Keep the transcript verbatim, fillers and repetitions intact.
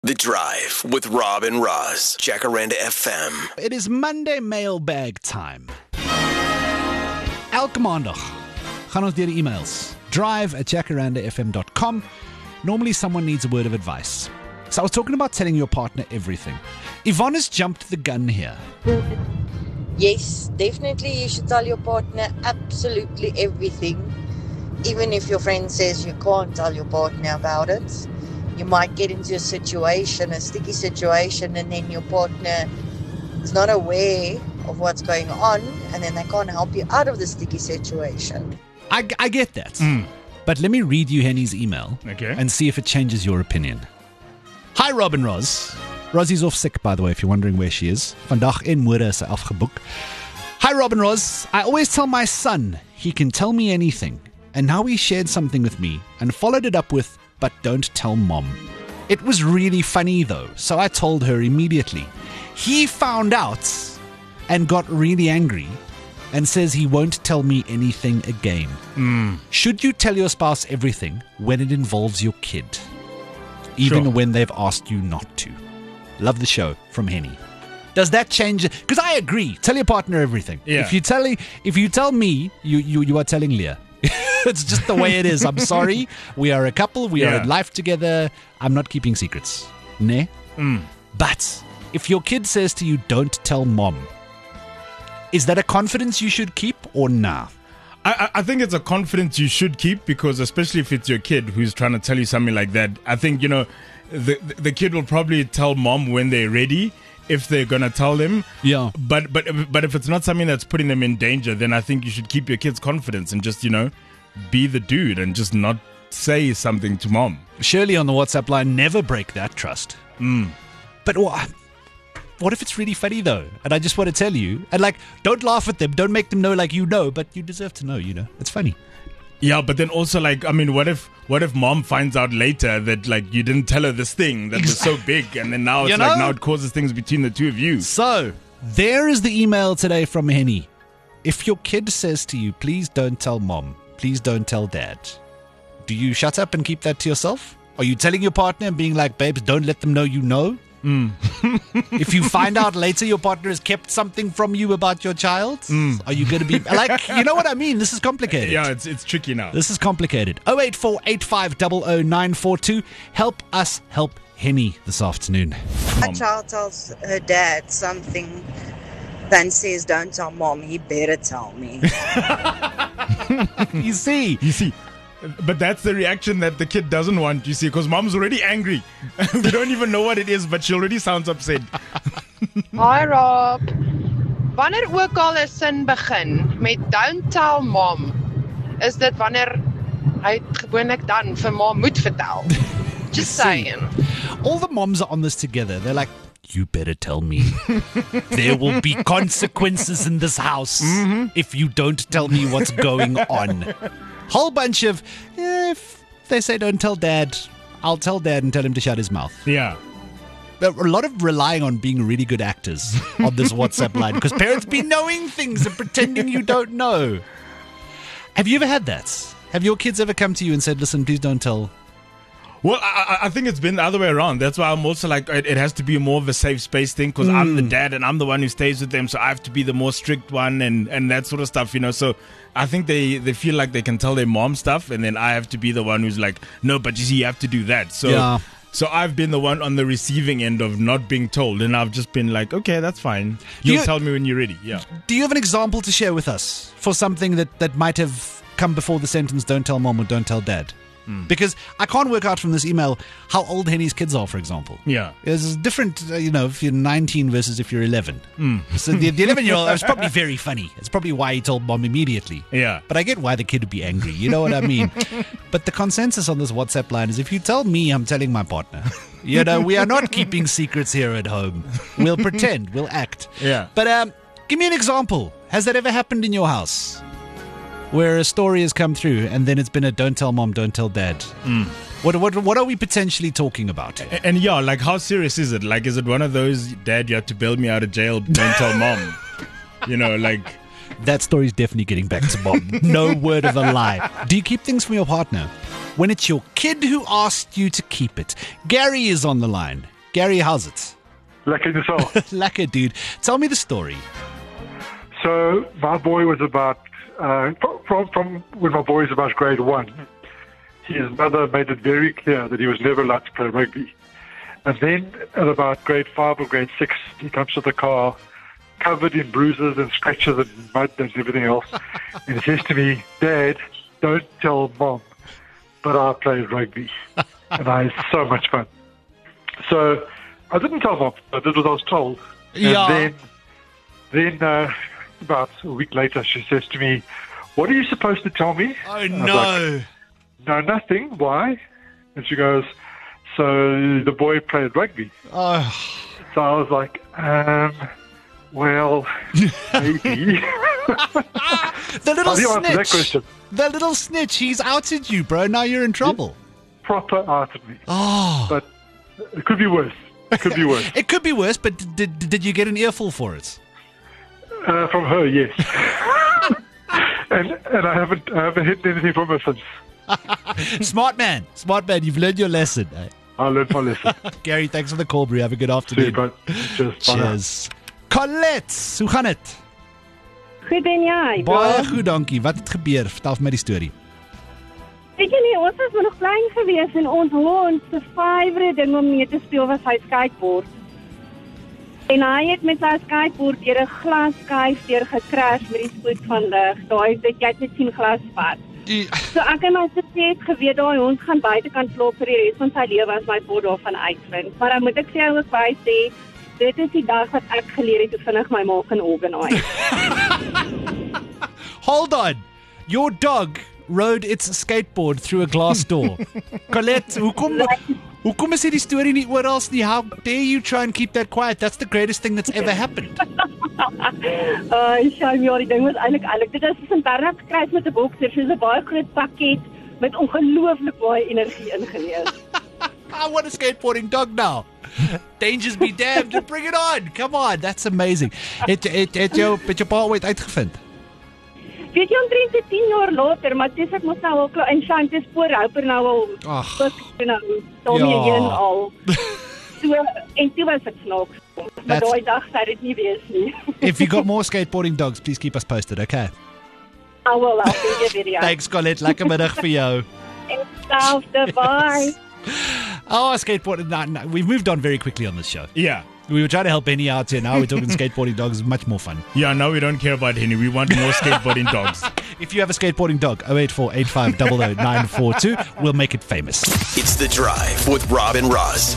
The Drive with Rob and Roz, Jacaranda F M. It is Monday mailbag time. Elke maandag gaan ons deur die emails. Drive at jacaranda f m dot com. Normally someone needs a word of advice. So I was talking about telling your partner everything. Yvonne has jumped the gun here. Yes, definitely you should tell your partner absolutely everything. Even if your friend says you can't tell your partner about it. You might get into a situation, a sticky situation, and then your partner is not aware of what's going on, and then they can't help you out of the sticky situation. I, I get that. Mm. But let me read you Henny's email Okay. and see if it changes your opinion. Hi, Rob and Roz. Rozzie's off sick, by the way, if you're wondering where she is. Vandag in Moore is sy afgeboek. Hi, Rob and Roz. I always tell my son he can tell me anything. And now he shared something with me and followed it up with, but don't tell mom. It was really funny though, so I told her immediately. He found out and got really angry and says he won't tell me anything again. Mm. Should you tell your spouse everything when it involves your kid? Even Sure. when they've asked you not to. Love the show, from Henny. Does that change it? Because I agree. Tell your partner everything. Yeah. If you tell if you tell me, you you, you are telling Leah. It's just the way it is. I'm sorry. We are a couple. We are Yeah. in life together. I'm not keeping secrets. Ne? Mm. But if your kid says to you, don't tell mom, is that a confidence you should keep or nah? I, I think it's a confidence you should keep, because especially if it's your kid who's trying to tell you something like that, I think, you know, the the kid will probably tell mom when they're ready, if they're going to tell them. Yeah. But but but if it's not something that's putting them in danger, then I think you should keep your kid's confidence and just, you know, be the dude and just not say something to mom. Shirley on the WhatsApp line, never break that trust. Mm. But what, what if it's really funny though? And I just want to tell you, and like, don't laugh at them. Don't make them know like you know, but you deserve to know, you know. It's funny. Yeah, but then also, like, I mean, what if what if mom finds out later that, like, you didn't tell her this thing that was so big, and then now it's You like, know? now it causes things between the two of you. So, there is the email today from Henny. If your kid says to you, please don't tell mom, please don't tell dad, do you shut up and keep that to yourself? Are you telling your partner and being like, babes, don't let them know you know? Mm. If you find out later your partner has kept something from you about your child, Mm. are you going to be like, you know what I mean? This is complicated. Yeah, it's it's tricky now. This is complicated. oh eight four eight five zero zero nine four two. Help us help Henny this afternoon. A child tells her dad something, then says, don't tell mom, he better tell me. You see? You see, but that's the reaction that the kid doesn't want, you see, because mom's already angry. We don't even know what it is, but she already sounds upset. Hi Rob. Wanneer ook al 'n sin begin met don't tell mom, is dit wanneer hy gewoonlik dan vir ma moet vertel. Just saying. All the moms are on this together. They're like, you better tell me. There will be consequences in this house Mm-hmm. if you don't tell me what's going on. Whole bunch of, eh, if they say don't tell dad, I'll tell dad and tell him to shut his mouth. Yeah. A lot of relying on being really good actors on this WhatsApp line, because parents be knowing things and pretending you don't know. Have you ever had that? Have your kids ever come to you and said, listen, please don't tell? Well, I, I think it's been the other way around. That's why I'm also like, it, it has to be more of a safe space thing, because I'm the dad and I'm the one who stays with them, so I have to be the more strict one and, and that sort of stuff, you know. So I think they, they feel like they can tell their mom stuff, and then I have to be the one who's like, no, but you see, you have to do that. So Yeah. so I've been the one on the receiving end of not being told, and I've just been like, okay, that's fine. Do You'll you- tell me when you're ready. Yeah. Do you have an example to share with us for something that, that might have come before the sentence, don't tell mom or don't tell dad? Because I can't work out from this email how old Henny's kids are, for example. Yeah. It's different, uh, you know, if you're nineteen versus if you're eleven. So the, the eleven-year-old, it's probably very funny. It's probably why he told mom immediately. Yeah. But I get why the kid would be angry. You know what I mean? But the consensus on this WhatsApp line is if you tell me, I'm telling my partner. You know, we are not keeping secrets here at home. We'll pretend. We'll act. Yeah. But um, give me an example. Has that ever happened in your house? Where a story has come through and then it's been a don't tell mom, don't tell dad. Mm. What, what, what are we potentially talking about? And, and yeah, like, how serious is it? Like, is it one of those, dad, you have to bail me out of jail, don't tell mom? You know, like... That story's definitely getting back to mom. No word of a lie. Do you keep things from your partner when it's your kid who asked you to keep it? Gary is on the line. Gary, how's it? Lekker in yourself. Lekker, dude. Tell me the story. So my boy was about, uh, from, from when my boy was about grade one, his mother made it very clear that he was never allowed to play rugby. And then at about grade five or grade six, he comes to the car covered in bruises and scratches and mud and everything else. And he says to me, Dad, don't tell Mom, but I played rugby. And I had so much fun. So I didn't tell Mom, but this was what I was told. Yeah. And then, then uh, about a week later, she says to me, what are you supposed to tell me? Oh, And I was no. like, no, nothing. Why? And she goes, so the boy played rugby. Oh, So I was like, um, well, maybe. the little How do you answer that snitch. question? The little snitch. He's outed you, bro. Now you're in trouble. Proper out of me. Oh. But it could be worse. It could be worse. It could be worse, but did, did, did you get an earful for it? Uh, from her, yes. and and I haven't I haven't hidden anything from her since. Smart man. Smart man. You've learned your lesson. Eh? I learned my lesson. Gary, thanks for the call, bro. Have a good afternoon. Super. Cheers. Bye now. Cheers. Colette, hoe gaan dit? Goed en jy, bro. Baie goed, dankie. Wat het gebeur? Vertel vir my die storie. Weet jy nie, ons was maar nog klein gewees en ons hond se favourite ding om mee te speel was sy skateboard. En hy het met sy skateboard deur 'n glaskuif deur gecrash met die spoed van lig. Daai het jy net sien glas vat. Die- So ek en my sussie het geweet daai hond gaan buitekant loop vir die res van sy lewe as my pa daarvan uitvind. Maar dan moet ek vir jou ook by sê, dit is die dag wat ek geleer het hoe vinnig my ma kan organise. Hold on. Your dog rode its skateboard through a glass door. Colette, hoekom, hoekom is hierdie storie nie oral nie? How dare you try and keep that quiet? That's the greatest thing that's ever happened. Uh, shame, ja, die ding was eintlik eintlik dit is 'n Bernard gekry met 'n bokser, soos 'n baie groot pakket met ongelooflik baie energie ingeneem. I want a skateboarding dog now. Dangers be damned. Bring it on. Come on. That's amazing. Het, het, het, jou, het jou pa ooit uitgevind? Weet jy omtrent so tien jaar later, maar dis ek mos nou al klaar in Shanty spoorhouper nou al. Ag. Ook nou daarmee Ja. heen al. So en toe was ek snaaks. Maar That's- daai dag sou dit nie wees nie. If you got more skateboarding dogs, please keep us posted, okay? I will I'll send you a video. Thanks, Colette. Lekker middag vir jou. En selfde, bye. Oh, skateboarding. No, no, we've moved on very quickly on this show. Yeah. We were trying to help Benny out here. Now we're talking skateboarding dogs. Much more fun. Yeah, now we don't care about Henny. We want more skateboarding dogs. If you have a skateboarding dog, oh eight four eight five zero zero nine four two, we'll make it famous. It's The Drive with Rob and Roz.